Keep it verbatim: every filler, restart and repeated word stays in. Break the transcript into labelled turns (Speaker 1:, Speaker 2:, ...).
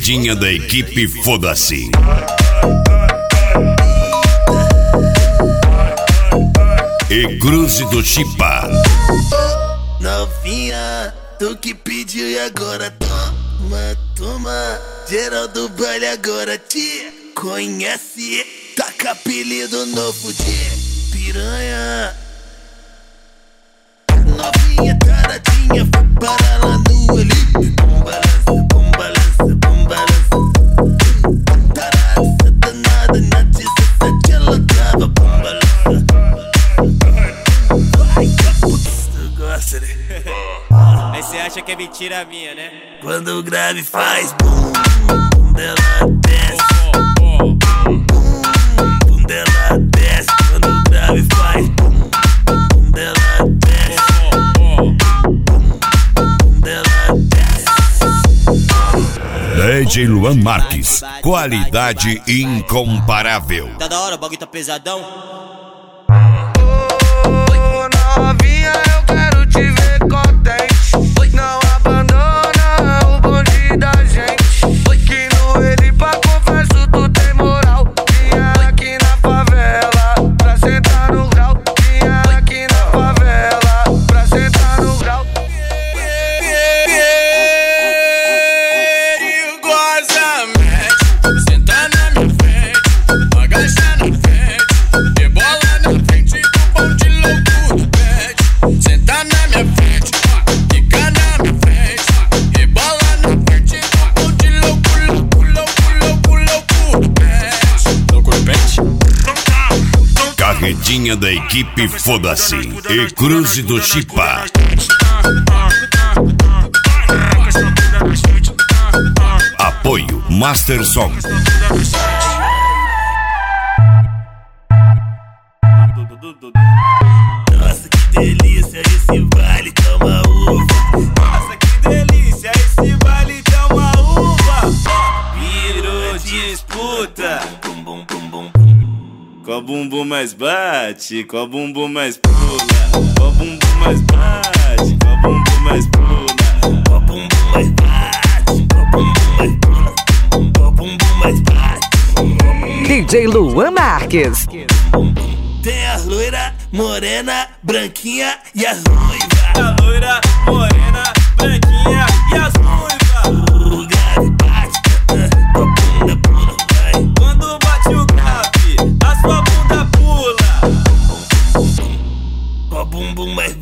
Speaker 1: Corridinha da equipe Foda-se. E Cruze do Chipa.
Speaker 2: Novinha, tu que pediu e agora toma, toma. Geral do baile agora te conhece. Taca apelido novo de piranha. Novinha taradinha, para lá no olho. Bom balança, bom balança, bom balança. Tarada, satanada, na dezessete ela tava. Bom balança. Tu gosta, né?
Speaker 3: Aí cê acha que é mentira minha, né?
Speaker 2: Quando o grave faz bum, bum dela desce. Bum, bum dela desce. Quando o grave faz bum, bum dela desce. Bum dela desce.
Speaker 1: D J Luan Marques, qualidade incomparável.
Speaker 3: Tá da hora, o bagulho tá pesadão.
Speaker 4: Ô novinha, eu quero te ver contente. Não abandona o bonde da gente. Que no ele pra confesso tu tem moral. Vinha aqui na favela pra sentar no grau. Vinha aqui na favela pra sentar no grau. E goza, mete, senta na minha frente, agacha na frente, de bola na frente do bonde louco do pet. Senta na minha frente, fica na minha frente, de bola na frente do bonde louco, louco, louco, louco, louco do pet. Louco do pet?
Speaker 1: Carretinha da equipe Foda-se. E Cruze do Chipa. Apoio Master Som.
Speaker 2: Nossa, que delícia, esse baile toma uva.
Speaker 3: Nossa, que delícia, esse baile dá uma uva. Virou disputa.
Speaker 2: Bum, bum, bum, bum, bum.
Speaker 3: Qual bumbum mais bate, qual bumbum mais pula. Qual bumbum mais bate, qual bumbum mais pula.
Speaker 2: Qual bumbum mais bate, qual bumbum mais pula. Qual bumbum mais bate.
Speaker 5: D J Luan Marques.
Speaker 2: Tem a loira, morena, branquinha e as ruivas.
Speaker 3: A loira, morena, branquinha e as ruivas.
Speaker 2: O grave bate, tua bunda pula, vai.
Speaker 3: Quando bate o grave, a sua bunda pula.
Speaker 2: Qual bumbum mais